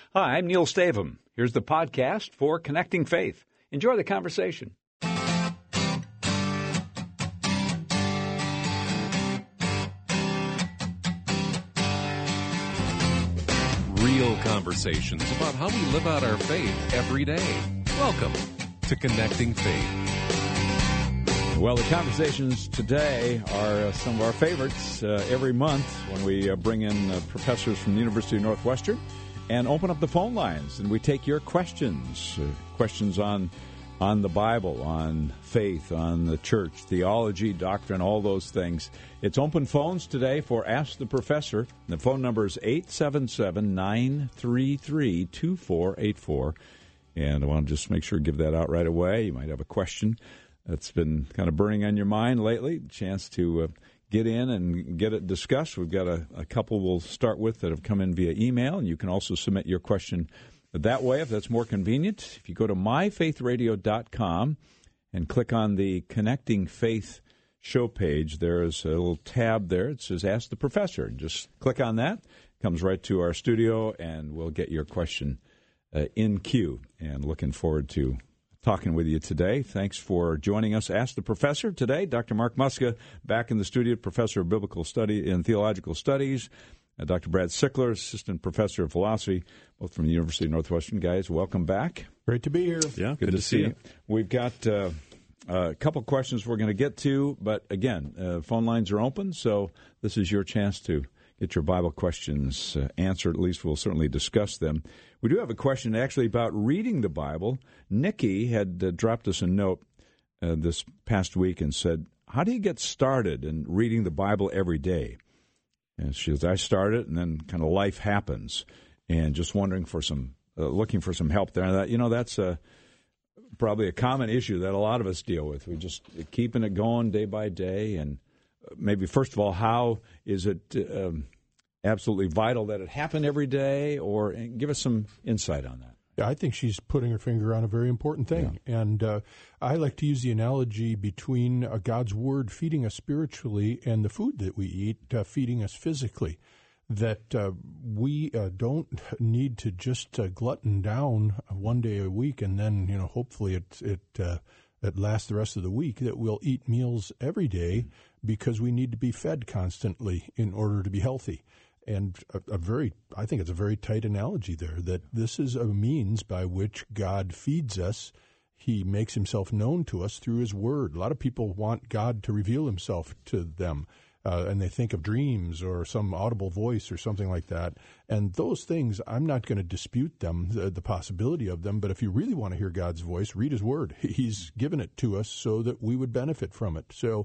Hi, I'm Neil Stavum. Here's the podcast for Connecting Faith. Enjoy the conversation. Real conversations about how we live out our faith every day. Welcome to Connecting Faith. Well, the conversations today are some of our favorites every month when we bring in professors from the University of Northwestern and open up the phone lines, and we take your questions, questions on the Bible, on faith, on the church, theology, doctrine, all those things. It's open phones today for Ask the Professor. The phone number is 877-933-2484. And I want to just make sure to give that out right away. You might have a question that's been kind of burning on your mind lately. Chance to get in and get it discussed. We've got a couple we'll start with that have come in via email, and you can also submit your question that way if that's more convenient. If you go to myfaithradio.com and click on the Connecting Faith show page, there's a little tab there. It says Ask the Professor. And just click on that. It comes right to our studio, and we'll get your question in queue. And looking forward to talking with you today. Thanks for joining us. Ask the Professor today. Dr. Mark Muska back in the studio, Professor of Biblical Study and Theological Studies. Dr. Brad Sickler, Assistant Professor of Philosophy, both from the University of Northwestern. Guys, welcome back. Great to be here. Yeah, good to see you. We've got a couple questions we're going to get to, but again, phone lines are open, so this is your chance to get your Bible questions answered. At least we'll certainly discuss them. We do have a question actually about reading the Bible. Nikki had dropped us a note this past week and said, how do you get started in reading the Bible every day? And she says, I started, and then kind of life happens, and just wondering for some, looking for some help there. And that's probably a common issue that a lot of us deal with. We just keeping it going day by day, and maybe first of all, how is it absolutely vital that it happen every day, or give us some insight on that. Yeah, I think she's putting her finger on a very important thing. Yeah. And I like to use the analogy between God's Word feeding us spiritually and the food that we eat feeding us physically, that we don't need to just glutton down one day a week and then, hopefully it lasts the rest of the week, that we'll eat meals every day because we need to be fed constantly in order to be healthy. And I think it's a very tight analogy there, that this is a means by which God feeds us. He makes himself known to us through his word. A lot of people want God to reveal himself to them, and they think of dreams or some audible voice or something like that. And those things, I'm not going to dispute them, the possibility of them, but if you really want to hear God's voice, read his word. He's given it to us so that we would benefit from it. So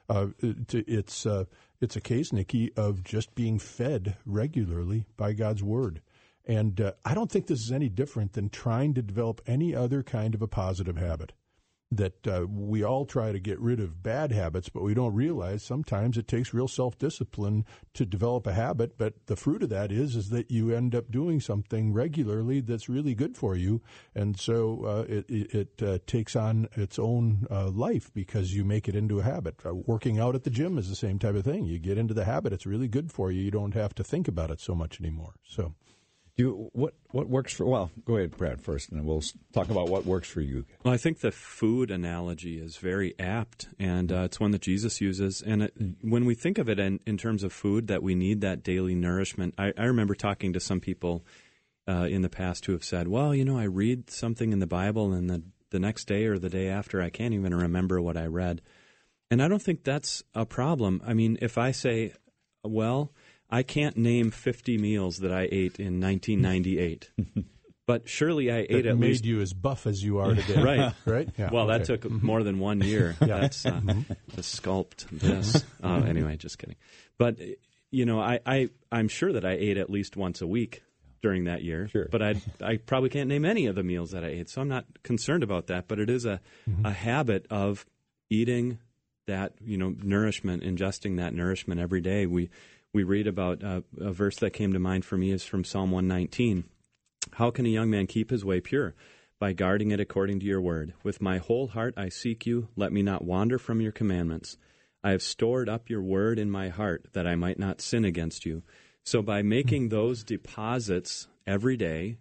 it's a case, Nikki, of just being fed regularly by God's word. And I don't think this is any different than trying to develop any other kind of a positive habit, that we all try to get rid of bad habits, but we don't realize sometimes it takes real self-discipline to develop a habit. But the fruit of that is that you end up doing something regularly that's really good for you. And so it takes on its own life because you make it into a habit. Working out at the gym is the same type of thing. You get into the habit. It's really good for you. You don't have to think about it so much anymore. So. What works for? Well, go ahead, Brad, first, and then we'll talk about what works for you. Well, I think the food analogy is very apt, and it's one that Jesus uses. And when we think of it in terms of food, that we need that daily nourishment. I remember talking to some people in the past who have said, well, I read something in the Bible, and the next day or the day after, I can't even remember what I read. And I don't think that's a problem. I mean, if I say, well, I can't name 50 meals that I ate in 1998, but surely I ate at least... made you as buff as you are today. Right. Right? Yeah. Well, that took more than 1 year. That's to sculpt this. Anyway, just kidding. But, I'm sure that I ate at least once a week during that year. Sure. But I probably can't name any of the meals that I ate, so I'm not concerned about that. But it is a habit of eating that, nourishment, ingesting that nourishment every day. We read about a verse that came to mind for me is from Psalm 119. How can a young man keep his way pure? By guarding it according to your word. With my whole heart I seek you. Let me not wander from your commandments. I have stored up your word in my heart that I might not sin against you. So by making those deposits every day,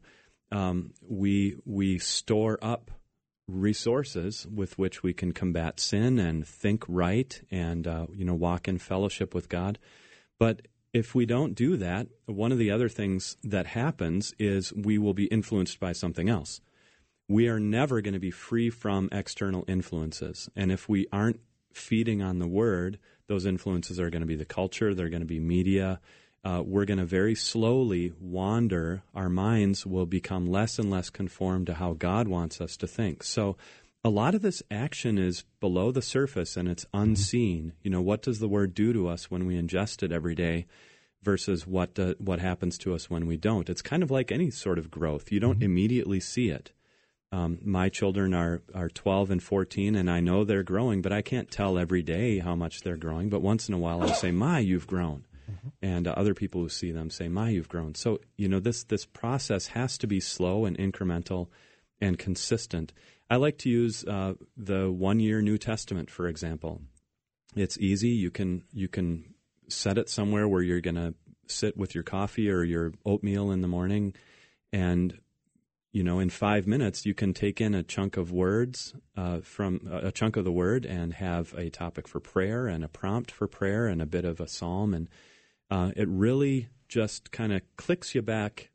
we store up resources with which we can combat sin and think right and, walk in fellowship with God. But if we don't do that, one of the other things that happens is we will be influenced by something else. We are never going to be free from external influences. And if we aren't feeding on the Word, those influences are going to be the culture, they're going to be media. We're going to very slowly wander. Our minds will become less and less conformed to how God wants us to think. So a lot of this action is below the surface and it's unseen. What does the Word do to us when we ingest it every day versus what happens to us when we don't? It's kind of like any sort of growth. You don't immediately see it. My children are 12 and 14, and I know they're growing, but I can't tell every day how much they're growing. But once in a while, I say, "My, you've grown." And other people who see them say, "My, you've grown." So, this process has to be slow and incremental and consistent. I like to use the 1-year New Testament, for example. It's easy. You can set it somewhere where you're going to sit with your coffee or your oatmeal in the morning, and in 5 minutes, you can take in a chunk of words from a chunk of the Word and have a topic for prayer and a prompt for prayer and a bit of a psalm. And it really just kind of clicks you back,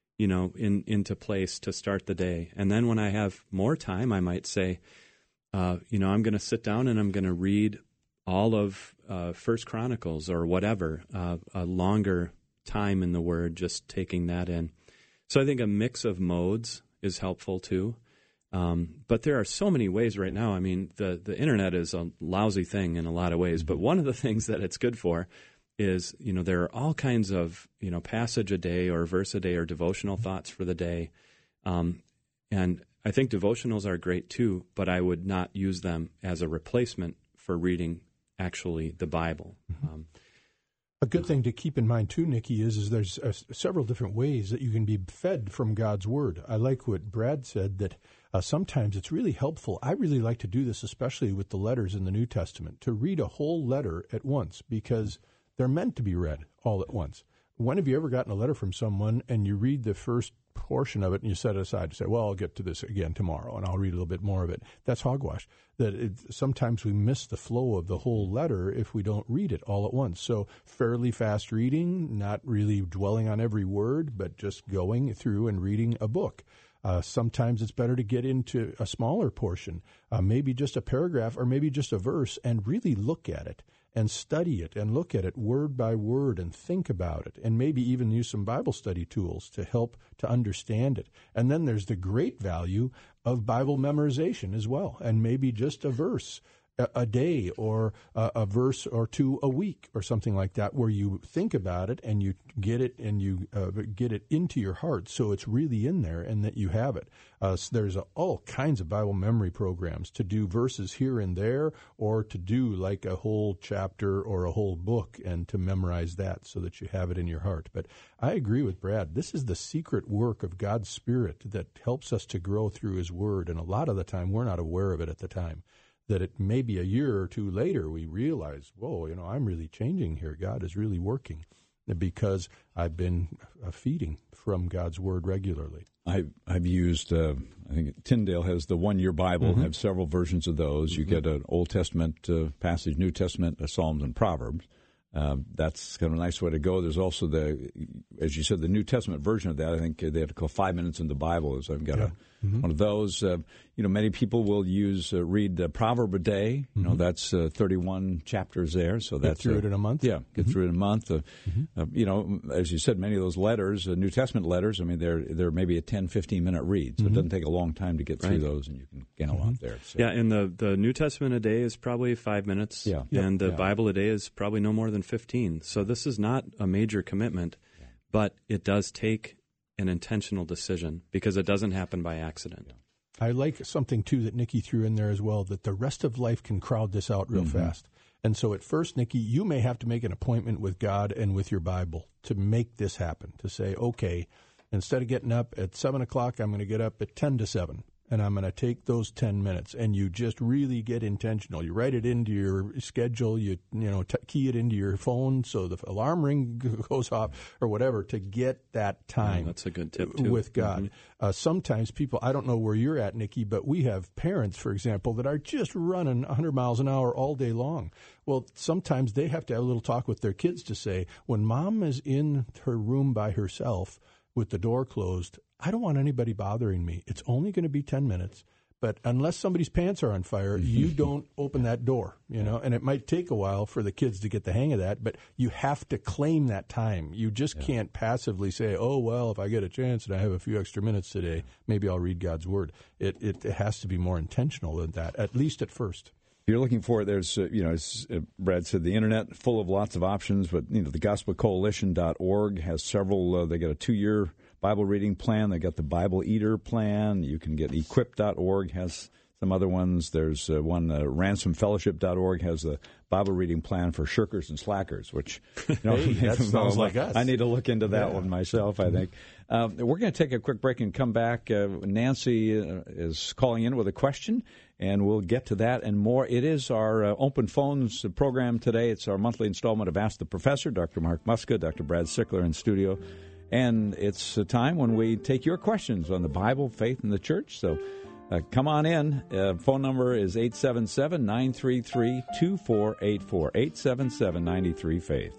into place to start the day. And then when I have more time, I might say, I'm going to sit down and I'm going to read all of 1 Chronicles or whatever, a longer time in the Word, just taking that in. So I think a mix of modes is helpful too. But there are so many ways right now. I mean, the internet is a lousy thing in a lot of ways, but one of the things that it's good for is, there are all kinds of, passage a day or verse a day or devotional thoughts for the day. And I think devotionals are great too, but I would not use them as a replacement for reading actually the Bible. A good thing to keep in mind, too, Nikki, is there's several different ways that you can be fed from God's Word. I like what Brad said, that sometimes it's really helpful. I really like to do this, especially with the letters in the New Testament, to read a whole letter at once, because they're meant to be read all at once. When have you ever gotten a letter from someone and you read the first portion of it and you set it aside to say, well, I'll get to this again tomorrow and I'll read a little bit more of it? That's hogwash. Sometimes we miss the flow of the whole letter if we don't read it all at once. So fairly fast reading, not really dwelling on every word, but just going through and reading a book. Sometimes it's better to get into a smaller portion, maybe just a paragraph or maybe just a verse, and really look at it and study it and look at it word by word and think about it, and maybe even use some Bible study tools to help to understand it. And then there's the great value of Bible memorization as well, and maybe just a verse a day or a verse or two a week or something like that, where you think about it and you get it and you get it into your heart so it's really in there and that you have it. So there's all kinds of Bible memory programs to do verses here and there, or to do like a whole chapter or a whole book and to memorize that so that you have it in your heart. But I agree with Brad. This is the secret work of God's Spirit that helps us to grow through His Word, and a lot of the time we're not aware of it at the time. That it may be a year or two later we realize, whoa, I'm really changing here. God is really working, because I've been feeding from God's Word regularly. I've used, I think Tyndale has the 1-year Bible. I have several versions of those. You get an Old Testament passage, New Testament, Psalms, and Proverbs. That's kind of a nice way to go. There's also as you said, the New Testament version of that. I think they have to call 5 minutes in the Bible. So I've got one of those. Many people will read a proverb a day. That's 31 chapters there. So that's get through it in a month. Yeah, get through it in a month. As you said, many of those letters, New Testament letters, I mean, they're maybe a 10, 15-minute read. So it doesn't take a long time to get through those, and you can get a lot there. So. Yeah, and the New Testament a day is probably 5 minutes, and the Bible a day is probably no more than 15. So this is not a major commitment, but it does take an intentional decision, because it doesn't happen by accident. I like something, too, that Nikki threw in there as well, that the rest of life can crowd this out real fast. And so at first, Nikki, you may have to make an appointment with God and with your Bible to make this happen, to say, okay, instead of getting up at 7 o'clock, I'm going to get up at 10 to 7. and I'm going to take those 10 minutes, and you just really get intentional. You write it into your schedule, key it into your phone so the alarm ring goes off or whatever to get that time. That's a good tip, too. With God. Mm-hmm. Sometimes people, I don't know where you're at, Nikki, but we have parents, for example, that are just running 100 miles an hour all day long. Well, sometimes they have to have a little talk with their kids to say, when mom is in her room by herself with the door closed, I don't want anybody bothering me. It's only going to be 10 minutes. But unless somebody's pants are on fire, you don't open that door, and it might take a while for the kids to get the hang of that, but you have to claim that time. You just can't passively say, oh, well, if I get a chance and I have a few extra minutes today, maybe I'll read God's Word. It has to be more intentional than that, at least at first. If you're looking for it, there's, as Brad said, the Internet full of lots of options, but, the gospelcoalition.org has several. They got a 2-year Bible reading plan. They got the Bible Eater plan. You can get equip.org has some other ones. There's one, ransomfellowship.org has a Bible reading plan for shirkers and slackers, which that sounds like us. I need to look into that one myself, I think. We're going to take a quick break and come back. Nancy is calling in with a question, and we'll get to that and more. It is our Open Phones program today. It's our monthly installment of Ask the Professor. Dr. Mark Muska, Dr. Brad Sickler in studio. And it's a time when we take your questions on the Bible, faith, and the church. So come on in. Phone number is 877-933-2484, 877-93-FAITH.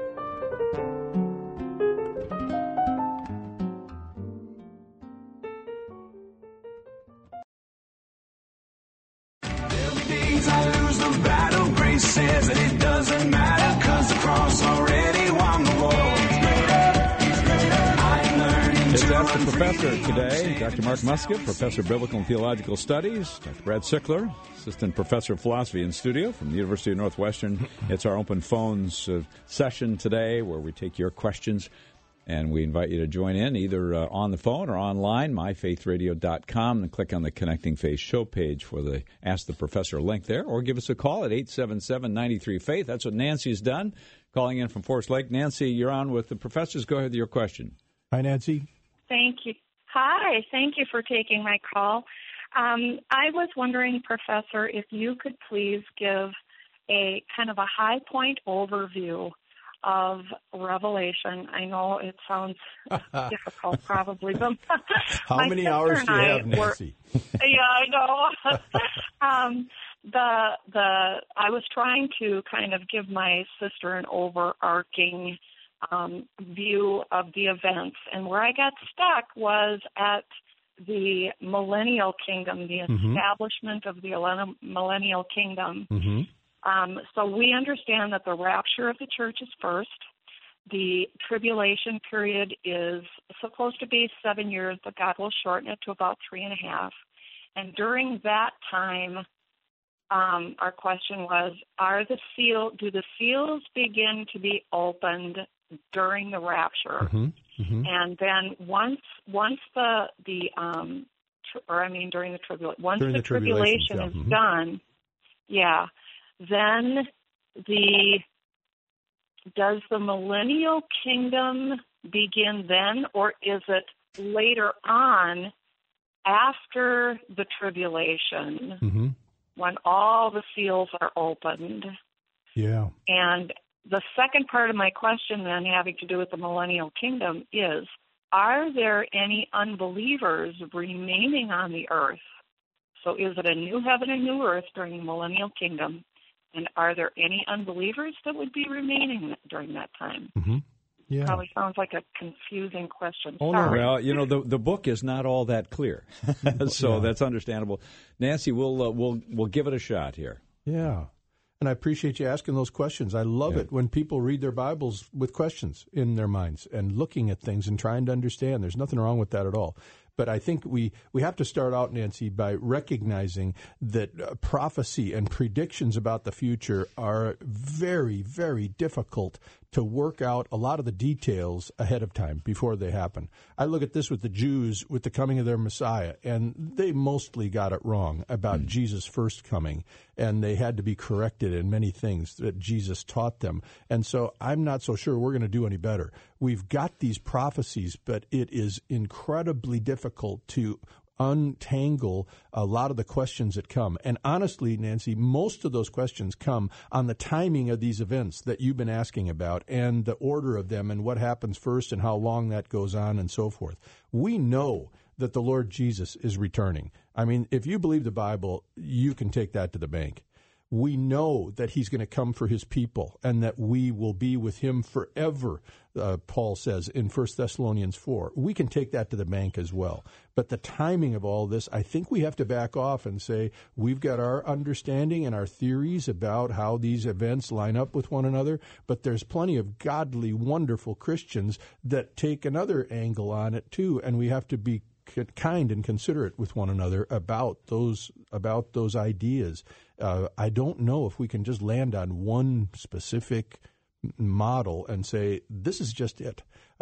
I lose the battle. Grace says that it doesn't matter, 'cause the cross already won the war. It's Ask the Professor today. Dr. Mark Muska, Professor of Biblical and Theological Studies. Dr. Brad Sickler, Assistant Professor of Philosophy and Studio from the University of Northwestern. It's our Open Phones session today where we take your questions, and we invite you to join in either on the phone or online, myfaithradio.com, and click on the Connecting Faith show page for the Ask the Professor link there, or give us a call at 877-93-FAITH. That's what Nancy's done, calling in from Forest Lake. Nancy, you're on with the professors. Go ahead with your question. Hi, Nancy. Thank you. Hi, thank you for taking my call. I was wondering, Professor, if you could please give a kind of a high point overview of Revelation. I know it sounds difficult, probably, but how many hours do you have, Nancy? Yeah, I know. I was trying to kind of give my sister an overarching view of the events, and where I got stuck was at the millennial kingdom, the establishment of the millennial kingdom. So we understand that the rapture of the church is first. The tribulation period is supposed to be 7 years, but God will shorten it to about 3.5. And during that time, our question was, do the seals begin to be opened during the rapture? And then once during the tribulation, once the tribulation is done, then does the millennial kingdom begin then, or is it later on after the tribulation when all the seals are opened? Yeah. And the second part of my question then, having to do with the millennial kingdom, is, are there any unbelievers remaining on the earth? So is it a new heaven and new earth during the millennial kingdom? And are there any unbelievers that would be remaining during that time? Yeah. Probably sounds like a confusing question. Oh, sorry. Well, the book is not all that clear, so that's understandable. Nancy, we'll give it a shot here. Yeah. And I appreciate you asking those questions. I love it when people read their Bibles with questions in their minds and looking at things and trying to understand. There's nothing wrong with that at all. But I think we have to start out, Nancy, by recognizing that prophecy and predictions about the future are very, very difficult to work out a lot of the details ahead of time before they happen. I look at this with the Jews with the coming of their Messiah, and they mostly got it wrong about Jesus' first coming, and they had to be corrected in many things that Jesus taught them. And so I'm not so sure we're going to do any better. We've got these prophecies, but it is incredibly difficult to untangle a lot of the questions that come. And honestly, Nancy, most of those questions come on the timing of these events that you've been asking about and the order of them and what happens first and how long that goes on and so forth. We know that the Lord Jesus is returning. I mean, if you believe the Bible, you can take that to the bank. We know that he's going to come for his people and that we will be with him forever, Paul says in 1 Thessalonians 4. We can take that to the bank as well. But the timing of all this, I think we have to back off and say we've got our understanding and our theories about how these events line up with one another, but there's plenty of godly, wonderful Christians that take another angle on it too, and we have to be kind and considerate with one another about those ideas. I don't know if we can just land on one specific model and say this is just it.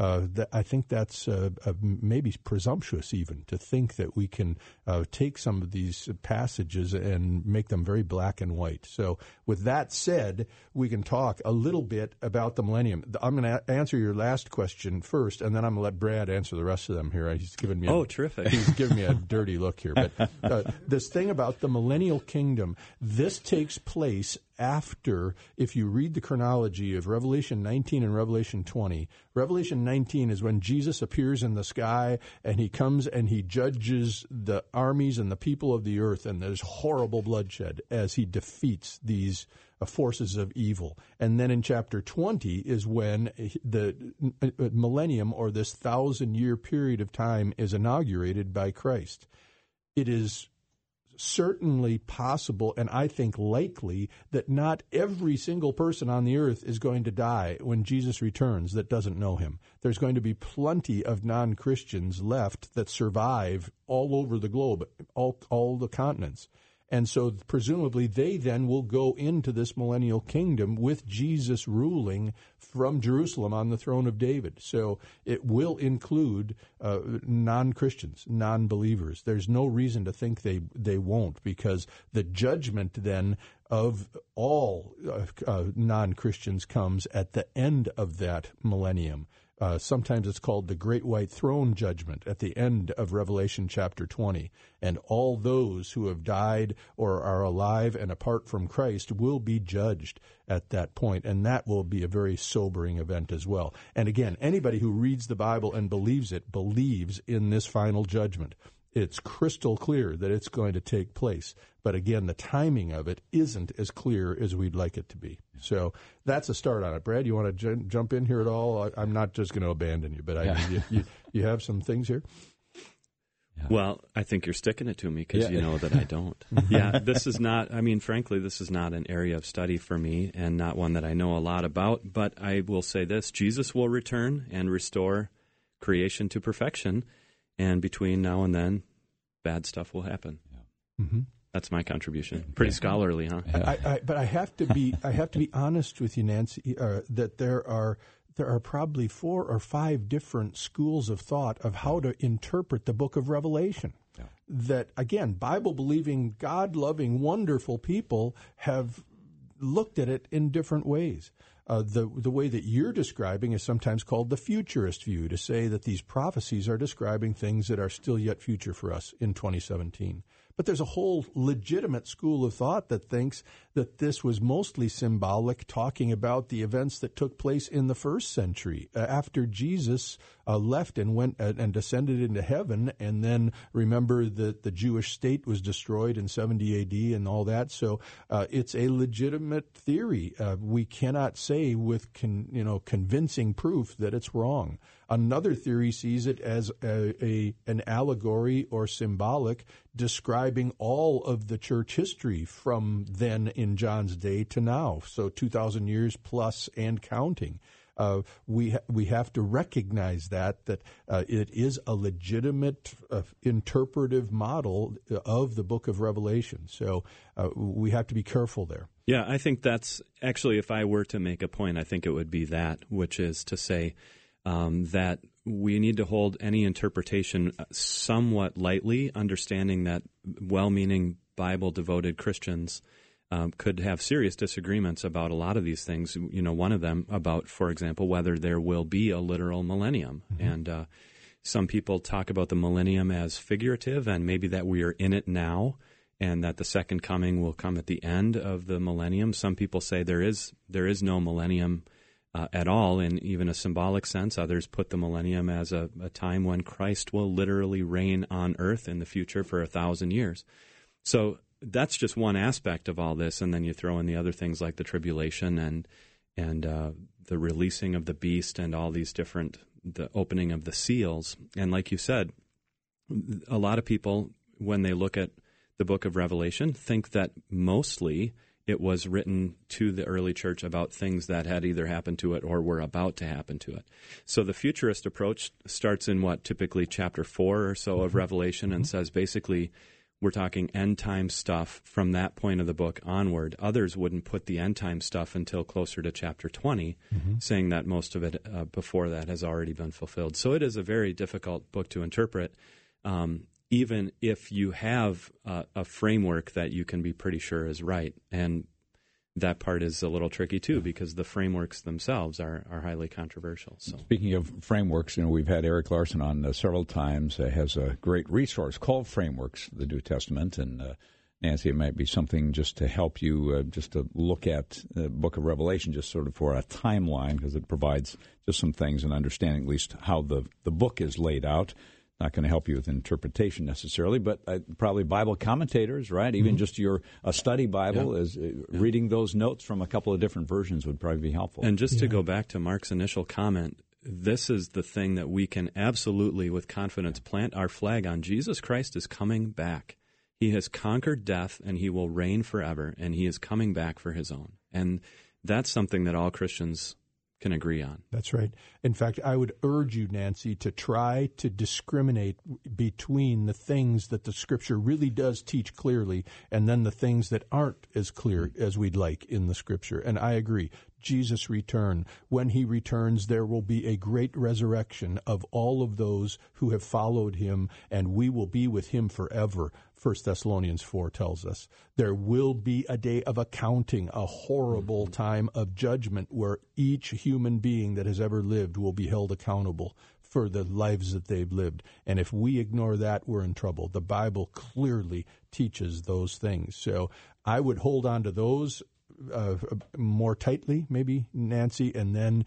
I think that's maybe presumptuous even to think that we can take some of these passages and make them very black and white. So with that said, we can talk a little bit about the millennium. I'm going to answer your last question first, and then I'm going to let Brad answer the rest of them here. He's giving me terrific. He's giving me a dirty look here. But this thing about the millennial kingdom, this takes place after, if you read the chronology of Revelation 19 and Revelation 20, Revelation 19 is when Jesus appears in the sky and he comes and he judges the armies and the people of the earth, and there's horrible bloodshed as he defeats these forces of evil. And then in chapter 20 is when the millennium, or this 1,000-year period of time, is inaugurated by Christ. It is certainly possible, and I think likely, that not every single person on the earth is going to die when Jesus returns that doesn't know him. There's going to be plenty of non-Christians left that survive all over the globe, all the continents. And so presumably they then will go into this millennial kingdom with Jesus ruling from Jerusalem on the throne of David. So it will include non-Christians, non-believers. There's no reason to think they won't, because the judgment then of all non-Christians comes at the end of that millennium. Sometimes it's called the Great White Throne Judgment at the end of Revelation chapter 20. And all those who have died or are alive and apart from Christ will be judged at that point. And that will be a very sobering event as well. And again, anybody who reads the Bible and believes it believes in this final judgment. It's crystal clear that it's going to take place. But again, the timing of it isn't as clear as we'd like it to be. So that's a start on it. Brad, you want to jump in here at all? I'm not just going to abandon you, but you have some things here? Yeah. Well, I think you're sticking it to me because you know that I don't. This is not, frankly, this is not an area of study for me and not one that I know a lot about. But I will say this: Jesus will return and restore creation to perfection. And between now and then, bad stuff will happen. Yeah. Mm-hmm. That's my contribution. Pretty scholarly, huh? But I have to be honest with you, Nancy, that there are probably 4 or 5 different schools of thought of how to interpret the book of Revelation. Yeah. That, again, Bible-believing, God-loving, wonderful people have looked at it in different ways. The way that you're describing is sometimes called the futurist view, to say that these prophecies are describing things that are still yet future for us in 2017. But there's a whole legitimate school of thought that thinks that this was mostly symbolic, talking about the events that took place in the first century after Jesus left and went and descended into heaven. And then remember that the Jewish state was destroyed in 70 AD and all that. So it's a legitimate theory. We cannot say with convincing proof that it's wrong. Another theory sees it as an allegory or symbolic, describing all of the church history from then in John's day to now, so 2,000 years plus and counting. We have to recognize that it is a legitimate interpretive model of the book of Revelation. So we have to be careful there. Yeah, I think that's actually, if I were to make a point, I think it would be that, which is to say that we need to hold any interpretation somewhat lightly, understanding that well-meaning, Bible-devoted Christians could have serious disagreements about a lot of these things. One of them about, for example, whether there will be a literal millennium. Mm-hmm. And Some people talk about the millennium as figurative, and maybe that we are in it now, and that the second coming will come at the end of the millennium. Some people say there is no millennium at all, in even a symbolic sense. Others put the millennium as a time when Christ will literally reign on earth in the future for 1,000 years. So that's just one aspect of all this, and then you throw in the other things like the tribulation and the releasing of the beast and all these different, the opening of the seals. And like you said, a lot of people, when they look at the book of Revelation, think that mostly it was written to the early church about things that had either happened to it or were about to happen to it. So the futurist approach starts in typically chapter 4 or so of Revelation, and says basically we're talking end time stuff from that point of the book onward. Others wouldn't put the end time stuff until closer to chapter 20, saying that most of it before that has already been fulfilled. So it is a very difficult book to interpret, even if you have a framework that you can be pretty sure is right. And that part is a little tricky, too, because the frameworks themselves are highly controversial. So, speaking of frameworks, we've had Eric Larson on several times. Has a great resource called Frameworks, the New Testament. And, Nancy, it might be something just to help you just to look at the book of Revelation just sort of for a timeline, because it provides just some things and understanding at least how the book is laid out. Not going to help you with interpretation necessarily, but probably Bible commentators, right? Even just a study Bible is reading those notes from a couple of different versions would probably be helpful. And just to go back to Mark's initial comment, this is the thing that we can absolutely, with confidence, plant our flag on. Jesus Christ is coming back. He has conquered death, and he will reign forever, and he is coming back for his own. And that's something that all Christians can agree on. That's right. In fact, I would urge you, Nancy, to try to discriminate between the things that the Scripture really does teach clearly and then the things that aren't as clear as we'd like in the Scripture. And I agree. Jesus' return. When he returns, there will be a great resurrection of all of those who have followed him, and we will be with him forever. 1 Thessalonians 4 tells us. There will be a day of accounting, a horrible time of judgment where each human being that has ever lived will be held accountable for the lives that they've lived. And if we ignore that, we're in trouble. The Bible clearly teaches those things. So I would hold on to those more tightly, maybe, Nancy, and then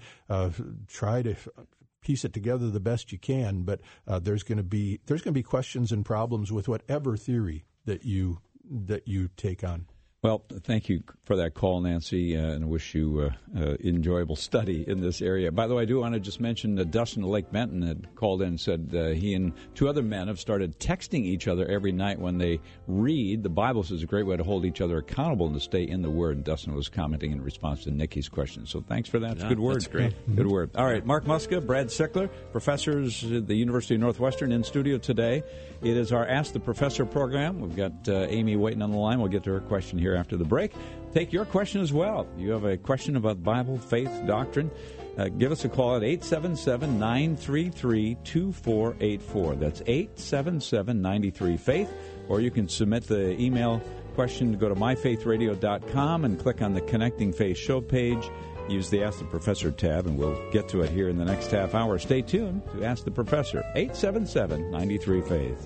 try to piece it together the best you can. But there's going to be questions and problems with whatever theory that you take on. Well, thank you for that call, Nancy, and I wish you enjoyable study in this area. By the way, I do want to just mention that Dustin of Lake Benton had called in and said he and two other men have started texting each other every night when they read. The Bible says a great way to hold each other accountable and to stay in the Word. And Dustin was commenting in response to Nikki's question. So thanks for that. It's a good word. That's great. Good word. All right, Mark Muska, Brad Sickler, professors at the University of Northwestern in studio today. It is our Ask the Professor program. We've got Amy waiting on the line. We'll get to her question here after the break. Take your question as well. You have a question about Bible, faith, doctrine, give us a call at 877-933-2484. That's 877-93-FAITH. Or you can submit the email question to go to myfaithradio.com and click on the Connecting Faith show page. Use the Ask the Professor tab, and we'll get to it here in the next half hour. Stay tuned to Ask the Professor, 877-93-FAITH.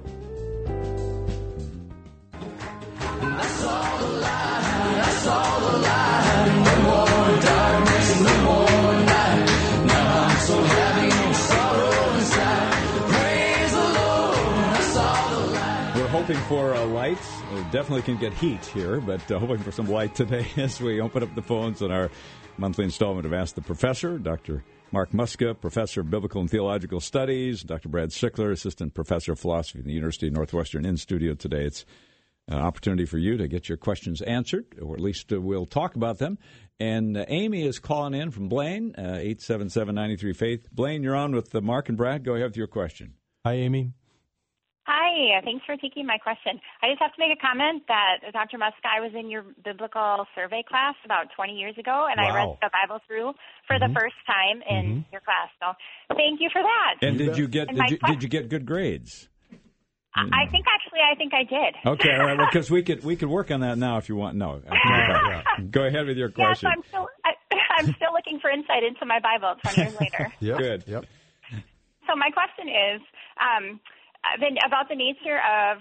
That's all the lie, that's all the lie. No more darkness, no more night. Now I'm so happy, no sorrow inside. Praise the Lord, that's all the lie. We're hoping for a light. We definitely can get heat here, but hoping for some light today as we open up the phones on our monthly installment of Ask the Professor. Dr. Mark Muska, Professor of Biblical and Theological Studies. Dr. Brad Sickler, Assistant Professor of Philosophy at the University of Northwestern, in studio today. It's an opportunity for you to get your questions answered, or at least we'll talk about them. And Amy is calling in from Blaine, 877-93-FAITH. Blaine, you're on with Mark and Brad. Go ahead with your question. Hi, Amy. Hi, thanks for taking my question. I just have to make a comment that, Dr. Muska, I was in your biblical survey class about 20 years ago, and I read the Bible through for the first time in your class. So thank you for that. And did you get good grades? I think I did. Okay, all right. Well, because we could work on that now if you want. No, go ahead with your question. Yes, I'm still looking for insight into my Bible 20 years later. Good. Yep. So my question is, Then about the nature of,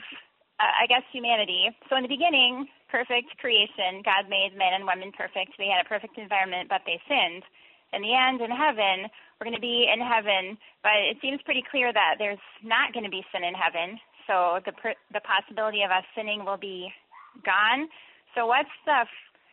I guess, humanity. So in the beginning, perfect creation, God made men and women perfect. They had a perfect environment, but they sinned. In the end, in heaven, we're going to be in heaven, but it seems pretty clear that there's not going to be sin in heaven. So the possibility of us sinning will be gone. So what's the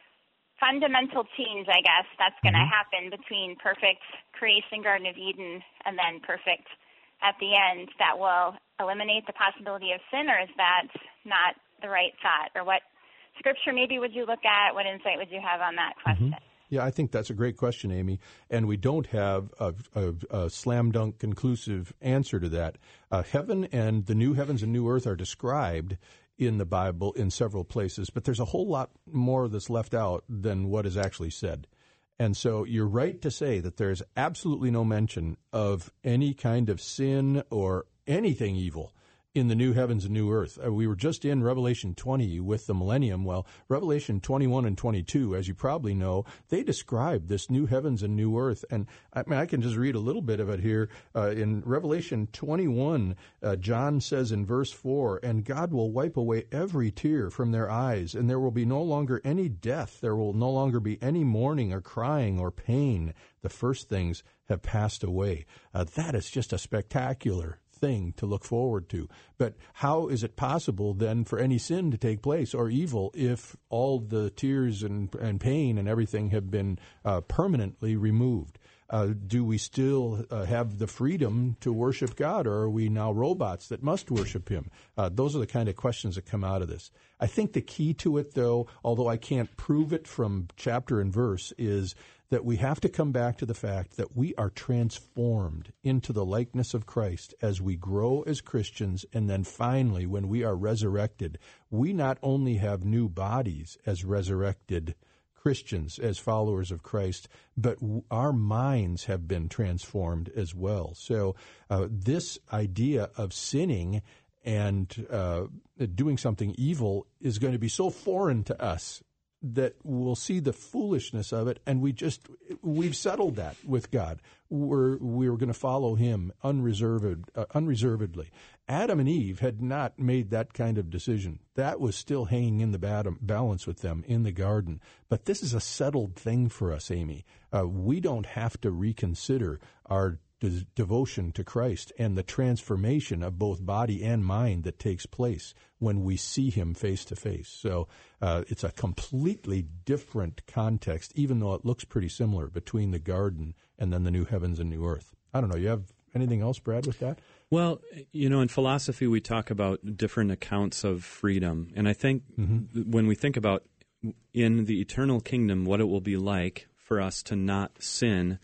fundamental change, I guess, that's going to happen between perfect creation, Garden of Eden, and then perfect at the end that will eliminate the possibility of sin, or is that not the right thought? Or what scripture maybe would you look at? What insight would you have on that question? Yeah, I think that's a great question, Amy, and we don't have a slam dunk conclusive answer to that. Heaven and the new heavens and new earth are described in the Bible in several places, but there's a whole lot more that's left out than what is actually said. And so you're right to say that there's absolutely no mention of any kind of sin or anything evil in the new heavens and new earth. We were just in Revelation 20 with the millennium. Well, Revelation 21 and 22, as you probably know, they describe this new heavens and new earth. And I can just read a little bit of it here. In Revelation 21, John says in verse 4, "And God will wipe away every tear from their eyes, and there will be no longer any death. There will no longer be any mourning or crying or pain. The first things have passed away." That is just a spectacular thing to look forward to. But how is it possible then for any sin to take place or evil if all the tears and pain and everything have been permanently removed? Do we still have the freedom to worship God, or are we now robots that must worship Him? Those are the kind of questions that come out of this. I think the key to it, though, although I can't prove it from chapter and verse, is that we have to come back to the fact that we are transformed into the likeness of Christ as we grow as Christians, and then finally, when we are resurrected, we not only have new bodies as resurrected Christians, as followers of Christ, but our minds have been transformed as well. So this idea of sinning and doing something evil is going to be so foreign to us that we'll see the foolishness of it, and we've settled that with God. We're going to follow Him unreservedly. Adam and Eve had not made that kind of decision. That was still hanging in the balance with them in the garden. But this is a settled thing for us, Amy. We don't have to reconsider our devotion to Christ and the transformation of both body and mind that takes place when we see Him face to face. So it's a completely different context, even though it looks pretty similar between the garden and then the new heavens and new earth. I don't know. You have anything else, Brad, with that? Well, in philosophy, we talk about different accounts of freedom. And I think when we think about in the eternal kingdom, what it will be like for us to not sin,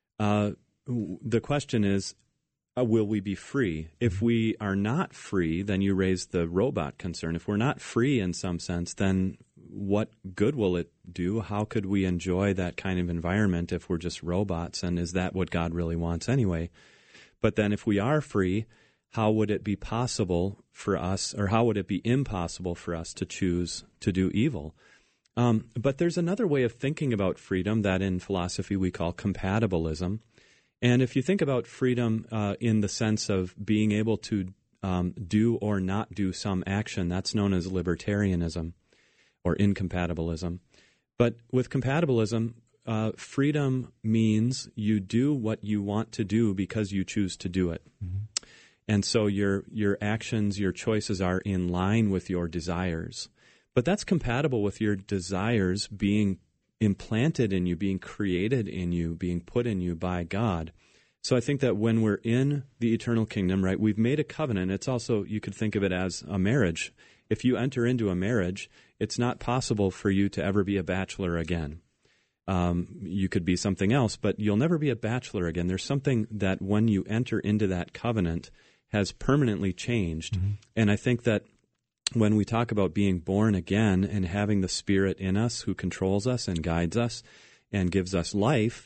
the question is, will we be free? If we are not free, then you raise the robot concern. If we're not free in some sense, then what good will it do? How could we enjoy that kind of environment if we're just robots? And is that what God really wants anyway? But then if we are free, how would it be possible for us, or how would it be impossible for us to choose to do evil? But there's another way of thinking about freedom that in philosophy we call compatibilism. And if you think about freedom in the sense of being able to do or not do some action, that's known as libertarianism or incompatibilism. But with compatibilism, freedom means you do what you want to do because you choose to do it. And so your actions, your choices are in line with your desires. But that's compatible with your desires being implanted in you, being created in you, being put in you by God. So I think that when we're in the eternal kingdom, right, we've made a covenant. It's also, you could think of it as a marriage. If you enter into a marriage, it's not possible for you to ever be a bachelor again. You could be something else, but you'll never be a bachelor again. There's something that when you enter into that covenant has permanently changed. And I think that when we talk about being born again and having the Spirit in us who controls us and guides us and gives us life,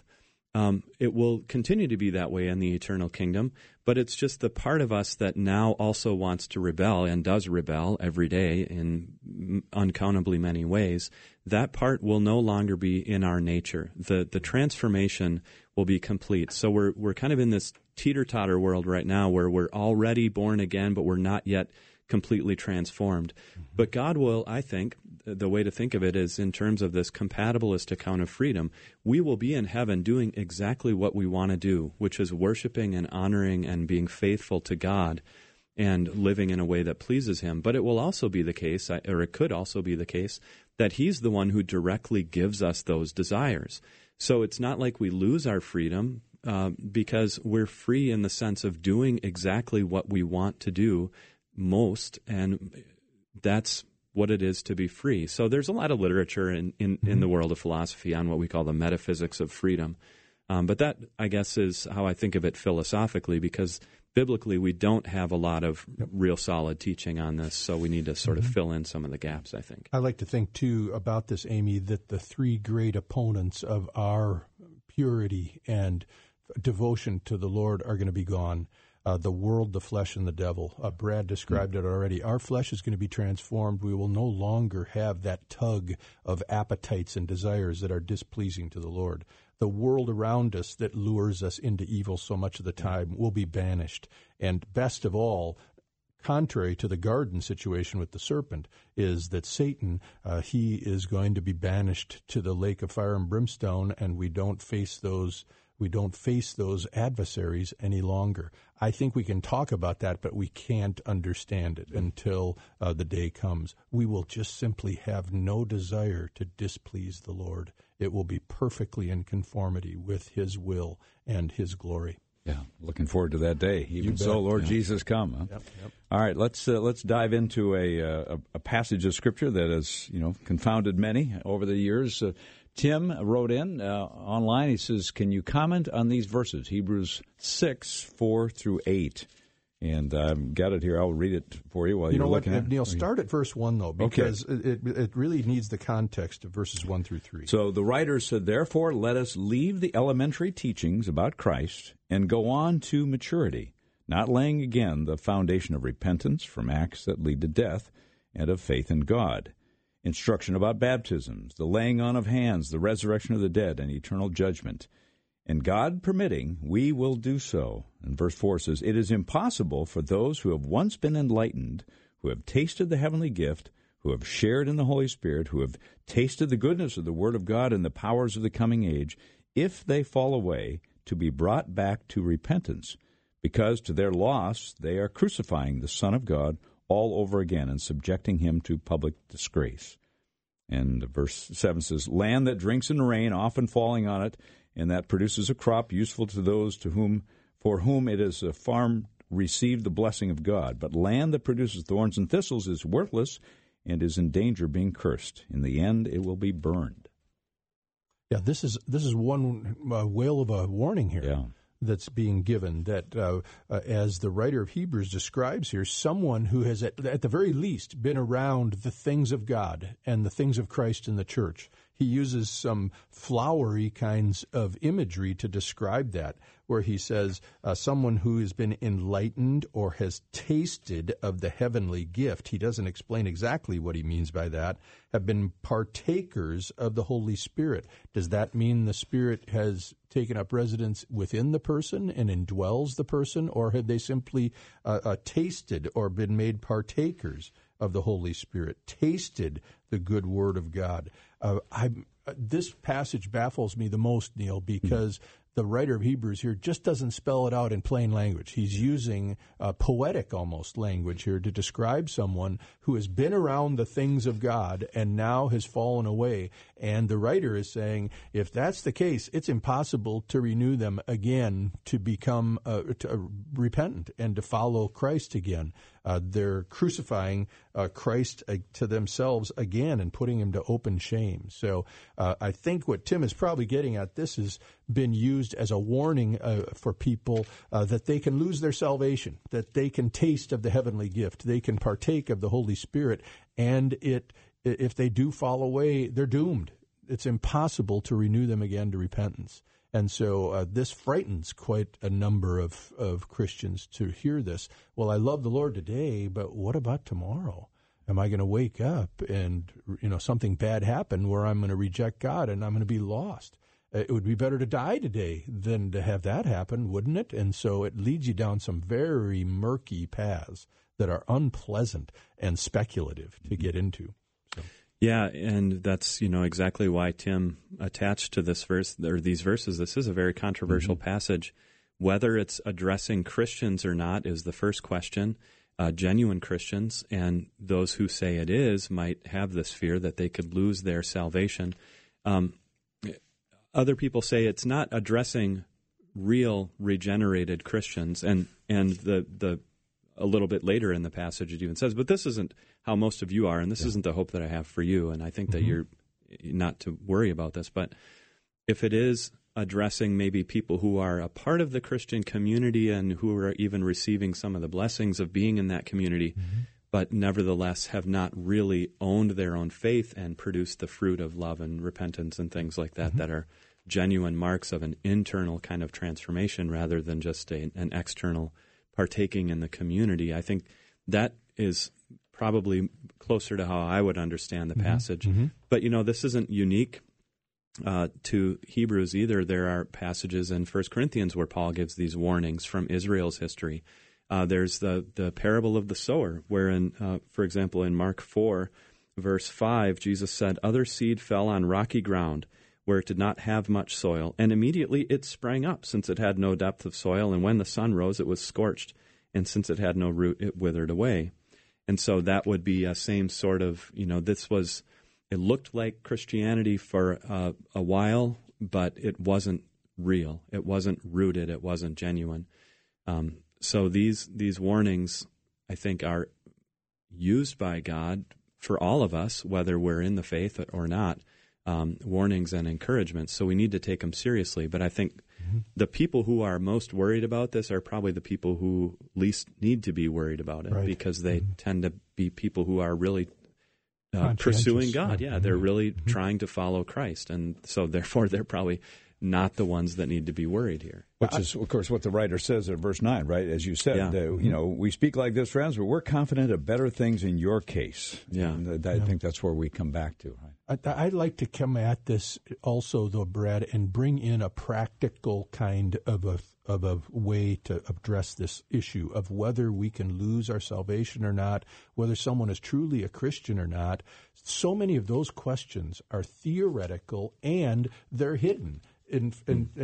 It will continue to be that way in the eternal kingdom, but it's just the part of us that now also wants to rebel and does rebel every day in uncountably many ways. That part will no longer be in our nature. The transformation will be complete. So we're kind of in this teeter-totter world right now where we're already born again, but we're not yet completely transformed. But God will, I think, the way to think of it is in terms of this compatibilist account of freedom. We will be in heaven doing exactly what we want to do, which is worshiping and honoring and being faithful to God and living in a way that pleases Him. But it will also be the case, or it could also be the case, that He's the one who directly gives us those desires. So it's not like we lose our freedom because we're free in the sense of doing exactly what we want to do most, and that's what it is to be free. So there's a lot of literature in the world of philosophy on what we call the metaphysics of freedom. But that, I guess, is how I think of it philosophically, because biblically we don't have a lot of real solid teaching on this, so we need to sort of fill in some of the gaps, I think. I like to think, too, about this, Amy, that the three great opponents of our purity and devotion to the Lord are going to be gone. The world, the flesh, and the devil. Brad described it already. Our flesh is going to be transformed. We will no longer have that tug of appetites and desires that are displeasing to the Lord. The world around us that lures us into evil so much of the time will be banished. And best of all, contrary to the garden situation with the serpent, is that Satan, he is going to be banished to the lake of fire and brimstone, and we don't face those adversaries any longer. I think we can talk about that, but we can't understand it until the day comes. We will just simply have no desire to displease the Lord. It will be perfectly in conformity with His will and His glory. Yeah, looking forward to that day. Even so, Lord Jesus, come. Huh? Yep. All right, let's dive into a passage of Scripture that has confounded many over the years. Tim wrote in online. He says, "Can you comment on these verses, Hebrews 6:4-8?" And I've got it here. I'll read it for you while you're looking at it. Neil, start at verse 1, though, because it really needs the context of verses 1 through 3. So the writer said, "Therefore let us leave the elementary teachings about Christ and go on to maturity, not laying again the foundation of repentance from acts that lead to death and of faith in God. Instruction about baptisms, the laying on of hands, the resurrection of the dead, and eternal judgment. And God permitting, we will do so." And verse 4 says, "It is impossible for those who have once been enlightened, who have tasted the heavenly gift, who have shared in the Holy Spirit, who have tasted the goodness of the Word of God and the powers of the coming age, if they fall away, to be brought back to repentance, because to their loss they are crucifying the Son of God all over again and subjecting Him to public disgrace." And verse 7 says, "Land that drinks in the rain, often falling on it, and that produces a crop useful to those for whom it is a farm received the blessing of God. But land that produces thorns and thistles is worthless and is in danger of being cursed. In the end, it will be burned." Yeah, this is one whale of a warning here. Yeah. That's being given, that as the writer of Hebrews describes here, someone who has at the very least been around the things of God and the things of Christ in the church. He uses some flowery kinds of imagery to describe that, where he says someone who has been enlightened or has tasted of the heavenly gift. He doesn't explain exactly what he means by that, have been partakers of the Holy Spirit. Does that mean the Spirit has taken up residence within the person and indwells the person, or have they simply tasted or been made partakers of the Holy Spirit, tasted the good Word of God? This passage baffles me the most, Neil, because the writer of Hebrews here just doesn't spell it out in plain language. He's using poetic almost language here to describe someone who has been around the things of God and now has fallen away. And the writer is saying, if that's the case, it's impossible to renew them again to become repentant and to follow Christ again. They're crucifying Christ to themselves again and putting him to open shame. So I think what Tim is probably getting at, this has been used as a warning for people that they can lose their salvation, that they can taste of the heavenly gift, they can partake of the Holy Spirit, and if they do fall away, they're doomed. It's impossible to renew them again to repentance. And so this frightens quite a number of Christians to hear this. Well, I love the Lord today, but what about tomorrow? Am I going to wake up and, something bad happen where I'm going to reject God and I'm going to be lost? It would be better to die today than to have that happen, wouldn't it? And so it leads you down some very murky paths that are unpleasant and speculative to get into. So. Yeah, and that's exactly why Tim attached to this verse or these verses. This is a very controversial passage. Whether it's addressing Christians or not is the first question. Genuine Christians and those who say it is might have this fear that they could lose their salvation. Other people say it's not addressing real regenerated Christians, and the a little bit later in the passage it even says, but this isn't how most of you are, and this isn't the hope that I have for you, and I think that you're not to worry about this. But if it is addressing maybe people who are a part of the Christian community and who are even receiving some of the blessings of being in that community, but nevertheless have not really owned their own faith and produced the fruit of love and repentance and things like that, that are genuine marks of an internal kind of transformation rather than just an external partaking in the community. I think that is probably closer to how I would understand the passage. But, this isn't unique to Hebrews either. There are passages in 1 Corinthians where Paul gives these warnings from Israel's history. There's the parable of the sower, wherein, for example, in Mark 4, verse 5, Jesus said, "Other seed fell on rocky ground, where it did not have much soil, and immediately it sprang up, since it had no depth of soil, and when the sun rose, it was scorched, and since it had no root, it withered away." And so that would be a same sort of, it looked like Christianity for a while, but it wasn't real. It wasn't rooted. It wasn't genuine. So these warnings, I think, are used by God for all of us, whether we're in the faith or not, warnings and encouragements. So we need to take them seriously. But I think the people who are most worried about this are probably the people who least need to be worried about it, because they tend to be people who are really pursuing God. Yeah, they're really trying to follow Christ. And so therefore they're probably not the ones that need to be worried here. Which is, of course, what the writer says in verse 9, right? As you said, we speak like this, friends, but we're confident of better things in your case. Yeah. And I think that's where we come back to. Right? I'd like to come at this also, though, Brad, and bring in a practical kind of a way to address this issue of whether we can lose our salvation or not, whether someone is truly a Christian or not. So many of those questions are theoretical and they're hidden. In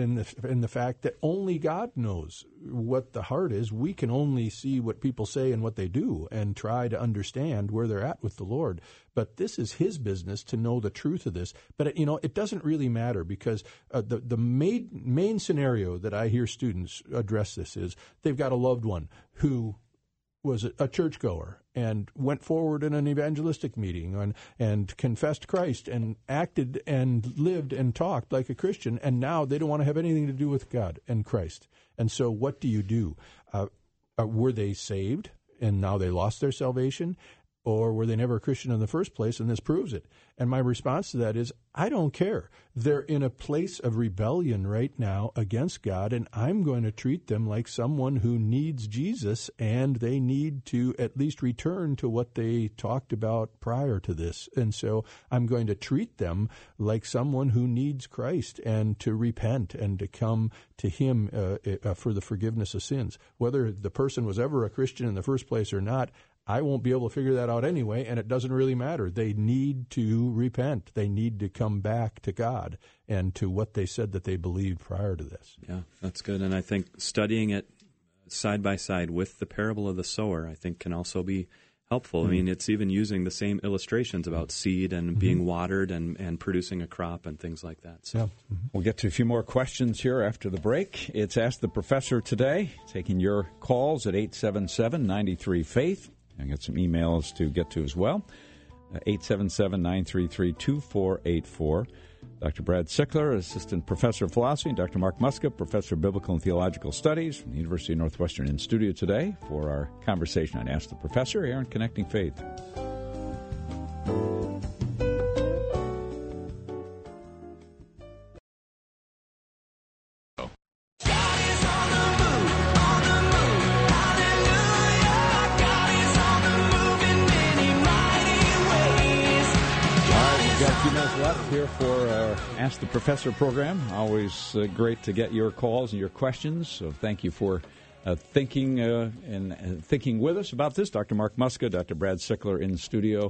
the fact that only God knows what the heart is. We can only see what people say and what they do and try to understand where they're at with the Lord. But this is His business to know the truth of this. But, it doesn't really matter, because the main scenario that I hear students address this is they've got a loved one who was a churchgoer and went forward in an evangelistic meeting and confessed Christ and acted and lived and talked like a Christian, and now they don't want to have anything to do with God and Christ. And so what do you do? Were they saved and now they lost their salvation? Or were they never a Christian in the first place, and this proves it? And my response to that is, I don't care. They're in a place of rebellion right now against God, and I'm going to treat them like someone who needs Jesus, and they need to at least return to what they talked about prior to this. And so I'm going to treat them like someone who needs Christ and to repent and to come to Him for the forgiveness of sins. Whether the person was ever a Christian in the first place or not, I won't be able to figure that out anyway, and it doesn't really matter. They need to repent. They need to come back to God and to what they said that they believed prior to this. Yeah, that's good. And I think studying it side by side with the parable of the sower, I think, can also be helpful. I mean, it's even using the same illustrations about seed and being watered and producing a crop and things like that. So we'll get to a few more questions here after the break. It's Ask the Professor today, taking your calls at 877-93-FAITH. I got some emails to get to as well. 877-933-2484. Dr. Brad Sickler, Assistant Professor of Philosophy, and Dr. Mark Muska, Professor of Biblical and Theological Studies from the University of Northwestern in studio today for our conversation on Ask the Professor here on Connecting Faith. A few minutes left here for Ask the Professor program. Always great to get your calls and your questions. So thank you for thinking and thinking with us about this. Dr. Mark Muska, Dr. Brad Sickler in the studio.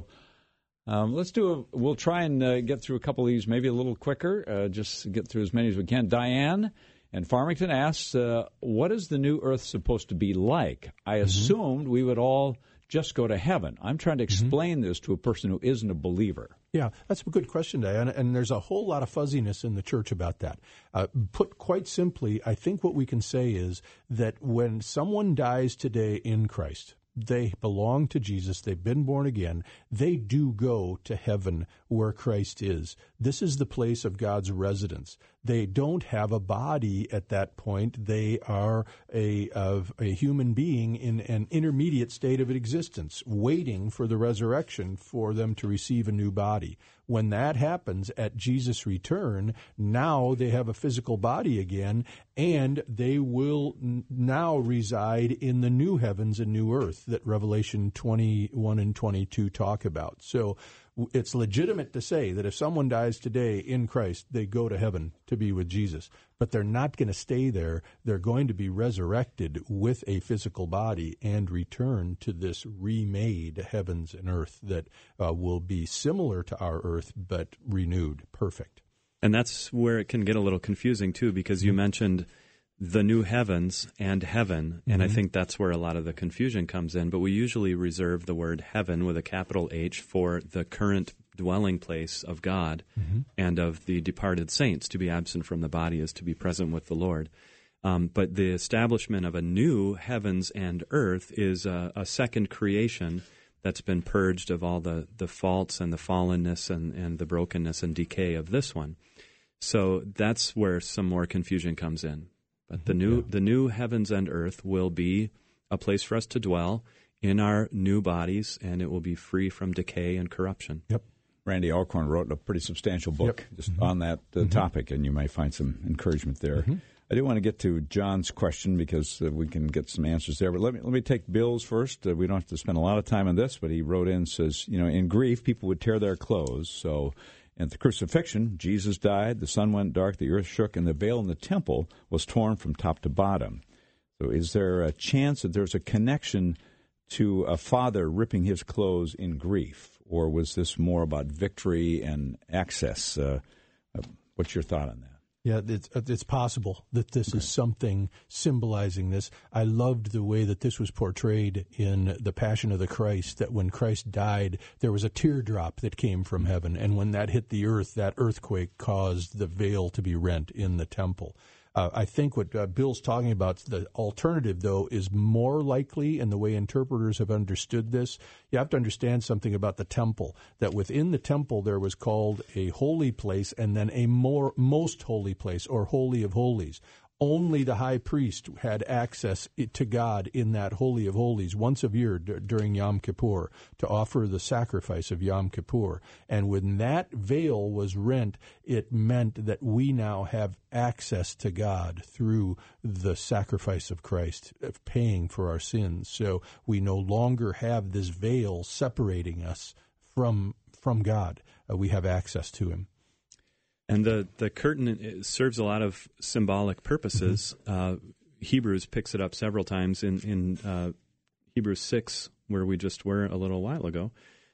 We'll try and get through a couple of these maybe a little quicker, just get through as many as we can. Diane in Farmington asks, what is the new earth supposed to be like? I assumed we would all just go to heaven. I'm trying to explain this to a person who isn't a believer. Yeah, that's a good question, Diane, and there's a whole lot of fuzziness in the church about that. Put quite simply, I think what we can say is that when someone dies today in Christ, they belong to Jesus, they've been born again, they do go to heaven where Christ is. This is the place of God's residence. They don't have a body at that point. They are a human being in an intermediate state of existence, waiting for the resurrection for them to receive a new body. When that happens at Jesus' return, now they have a physical body again, and they will now reside in the new heavens and new earth that Revelation 21 and 22 talk about. So it's legitimate to say that if someone dies today in Christ, they go to heaven to be with Jesus. But they're not going to stay there. They're going to be resurrected with a physical body and return to this remade heavens and earth that will be similar to our earth, but renewed, perfect. And that's where it can get a little confusing, too, because you mentioned the new heavens and heaven, and I think that's where a lot of the confusion comes in. But we usually reserve the word heaven with a capital H for the current dwelling place of God and of the departed saints. To be absent from the body is to be present with the Lord. But the establishment of a new heavens and earth is a second creation that's been purged of all the faults and the fallenness and the brokenness and decay of this one. So that's where some more confusion comes in. But the new heavens and earth will be a place for us to dwell in our new bodies, and it will be free from decay and corruption. Yep. Randy Alcorn wrote a pretty substantial book just on that topic, and you might find some encouragement there. I do want to get to John's question because we can get some answers there. But let me take Bill's first. We don't have to spend a lot of time on this, but he wrote in and says, in grief, people would tear their clothes. So at the crucifixion, Jesus died, the sun went dark, the earth shook, and the veil in the temple was torn from top to bottom. So is there a chance that there's a connection to a father ripping his clothes in grief, or was this more about victory and access? What's your thought on that? Yeah, it's possible that this is something symbolizing this. I loved the way that this was portrayed in The Passion of the Christ, that when Christ died, there was a teardrop that came from heaven, and when that hit the earth, that earthquake caused the veil to be rent in the temple. I think what Bill's talking about, the alternative, though, is more likely in the way interpreters have understood this. You have to understand something about the temple, that within the temple there was called a holy place and then a most holy place, or Holy of Holies. Only the high priest had access to God in that Holy of Holies once a year during Yom Kippur to offer the sacrifice of Yom Kippur. And when that veil was rent, it meant that we now have access to God through the sacrifice of Christ, of paying for our sins. So we no longer have this veil separating us from God. We have access to Him. And the curtain serves a lot of symbolic purposes. Hebrews picks it up several times in Hebrews 6, where we just were a little while ago.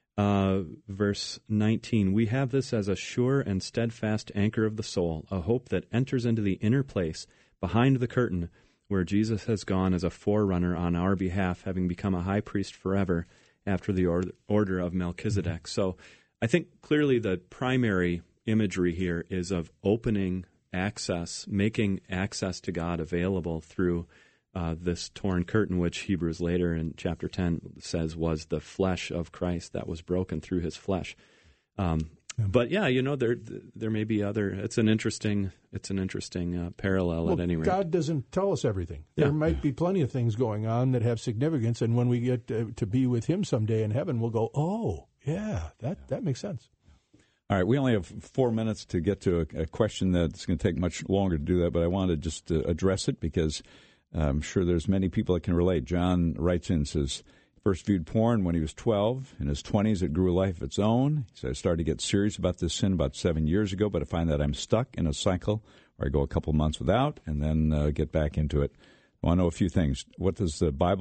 Verse 19, we have this as a sure and steadfast anchor of the soul, a hope that enters into the inner place behind the curtain, where Jesus has gone as a forerunner on our behalf, having become a high priest forever after the order of Melchizedek. So I think clearly the primary imagery here is of opening access, making access to God available through this torn curtain, which Hebrews later in chapter 10 says was the flesh of Christ that was broken through His flesh. But yeah, there may be other. It's an interesting parallel at any rate. God doesn't tell us everything. There might be plenty of things going on that have significance, and when we get to be with Him someday in heaven, we'll go, oh yeah, that makes sense. All right, we only have 4 minutes to get to a question that's going to take much longer to do that, but I wanted to just address it because I'm sure there's many people that can relate. John writes in and says, First viewed porn when he was 12. In his 20s, it grew a life of its own. He said, I started to get serious about this sin about 7 years ago, but I find that I'm stuck in a cycle where I go a couple of months without and then get back into it. I want to know a few things. What does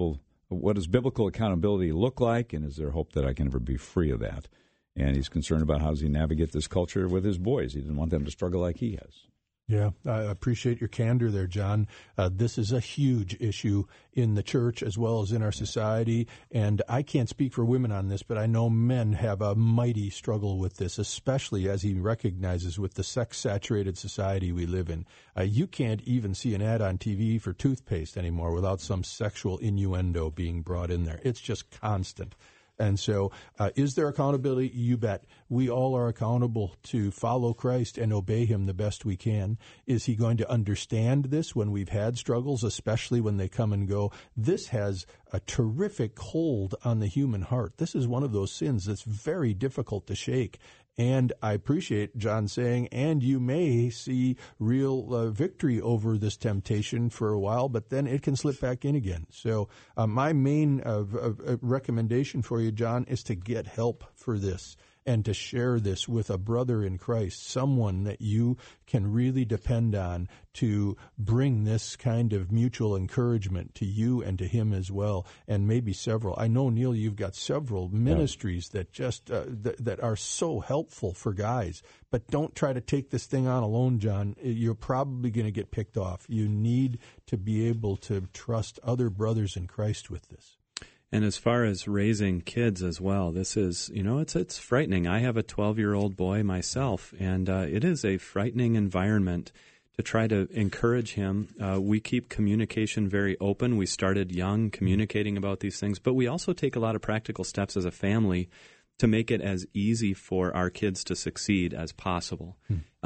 biblical accountability look like, and is there hope that I can ever be free of that? And he's concerned about how does he navigate this culture with his boys. He didn't want them to struggle like he has. Yeah, I appreciate your candor there, John. This is a huge issue in the church as well as in our society, and I can't speak for women on this, but I know men have a mighty struggle with this, especially as he recognizes with the sex-saturated society we live in. You can't even see an ad on TV for toothpaste anymore without some sexual innuendo being brought in there. It's just constant. And so is there accountability? You bet. We all are accountable to follow Christ and obey him the best we can. Is he going to understand this when we've had struggles, especially when they come and go? This has a terrific hold on the human heart. This is one of those sins that's very difficult to shake. And I appreciate John saying, and you may see real victory over this temptation for a while, but then it can slip back in again. So my main recommendation for you, John, is to get help for this and to share this with a brother in Christ, someone that you can really depend on to bring this kind of mutual encouragement to you and to him as well, and maybe several. I know, Neil, you've got several ministries that just that are so helpful for guys, but don't try to take this thing on alone, John. You're probably going to get picked off. You need to be able to trust other brothers in Christ with this. And as far as raising kids as well, this is, it's frightening. I have a 12-year-old boy myself, and it is a frightening environment to try to encourage him. We keep communication very open. We started young communicating about these things, but we also take a lot of practical steps as a family to make it as easy for our kids to succeed as possible.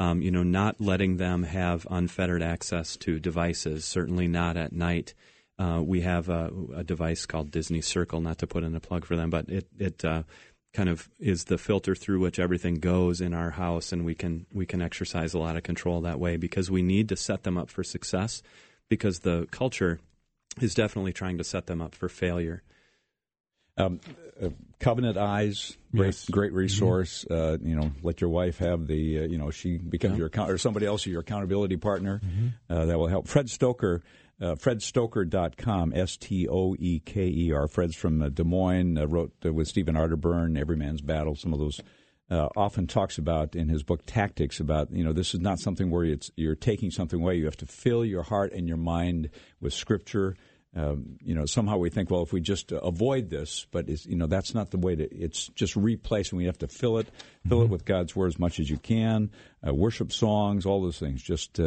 Not letting them have unfettered access to devices, certainly not at night. We have a device called Disney Circle, not to put in a plug for them, but it kind of is the filter through which everything goes in our house, and we can exercise a lot of control that way because we need to set them up for success because the culture is definitely trying to set them up for failure. Covenant Eyes, great resource. Let your wife have the, she becomes your or somebody else your accountability partner. That will help. Fred Stoker. FredStoker.com, Stoeker. Fred's from Des Moines, wrote with Stephen Arterburn, Every Man's Battle, some of those. Often talks about in his book Tactics about, this is not something where you're taking something away. You have to fill your heart and your mind with Scripture. Somehow we think, well, if we just avoid this, but that's not the way it's just replacing. We have to fill it with God's Word as much as you can. Worship songs, all those things. Just,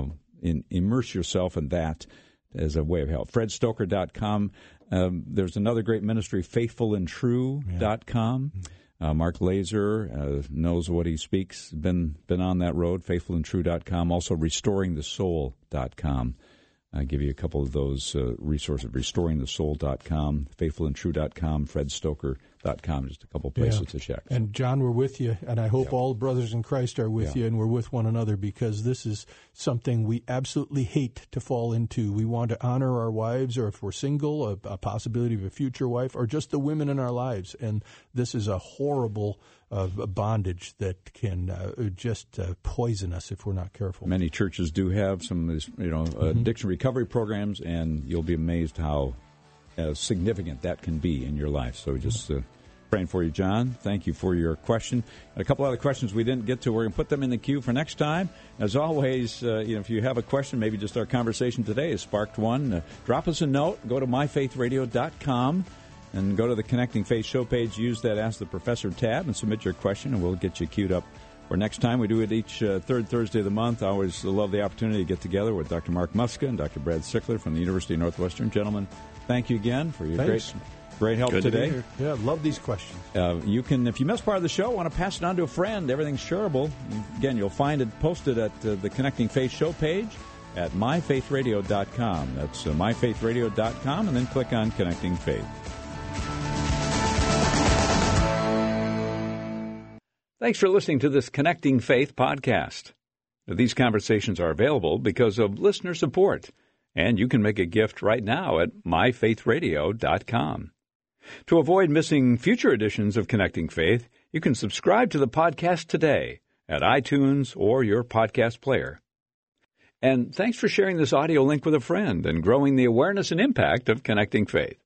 immerse yourself in that as a way of help. FredStoker.com. There's another great ministry, FaithfulAndTrue.com. Mark Laser knows what he speaks, been on that road, FaithfulAndTrue.com. Also, RestoringTheSoul.com. I'll give you a couple of those resources, RestoringTheSoul.com, FaithfulAndTrue.com, FredStoker.com, just a couple places to check. And John, we're with you, and I hope all brothers in Christ are with you, and we're with one another, because this is something we absolutely hate to fall into. We want to honor our wives, or if we're single, a possibility of a future wife, or just the women in our lives, and this is a horrible bondage that can just poison us if we're not careful. Many churches do have some of these, addiction recovery programs, and you'll be amazed how significant that can be in your life. So just praying for you, John. Thank you for your question. And a couple other questions we didn't get to. We're going to put them in the queue for next time. As always, if you have a question, maybe just our conversation today has sparked one, drop us a note. Go to myfaithradio.com. And go to the Connecting Faith show page, use that Ask the Professor tab, and submit your question, and we'll get you queued up for next time. We do it each third Thursday of the month. I always love the opportunity to get together with Dr. Mark Muska and Dr. Brad Sickler from the University of Northwestern. Gentlemen, thank you again for your great help today. Yeah, love these questions. You can, if you missed part of the show, want to pass it on to a friend, everything's shareable. Again, you'll find it posted at the Connecting Faith show page at myfaithradio.com. That's myfaithradio.com, and then click on Connecting Faith. Thanks for listening to this Connecting Faith podcast. These conversations are available because of listener support, and you can make a gift right now at myfaithradio.com. To avoid missing future editions of Connecting Faith, you can subscribe to the podcast today at iTunes or your podcast player. And thanks for sharing this audio link with a friend and growing the awareness and impact of Connecting Faith.